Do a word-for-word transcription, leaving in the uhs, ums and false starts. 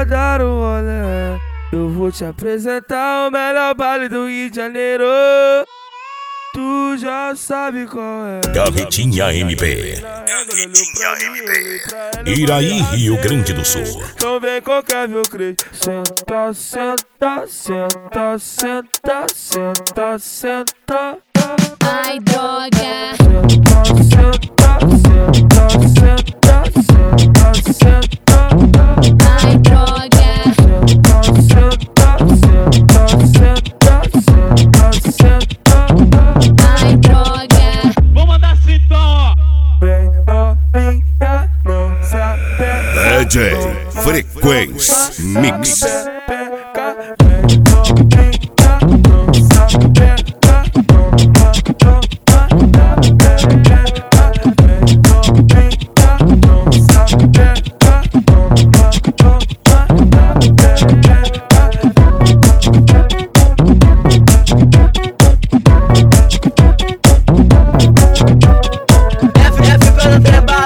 pra dar um rolê. Eu vou te apresentar o melhor baile do Rio de Janeiro. Tu já sabe qual é. Gavetinha M P. Gavetinha M P. Iraí, Rio Grande do Sul. Então vem qualquer meu crente. Senta, senta, senta, senta, senta, senta. Ai, droga. Senta, senta, senta, senta, senta. Ai, droga. Senta, senta, senta, senta, senta. Ai, droga. Vou mandar assim então, ó. Vem novinha, não se apega. D J Frequência Mix. Pega, vem novinha, não se apega. Toma, toma, pega. Vem novinha, não se apega. Toma, toma, pega. F F pelo trabalho.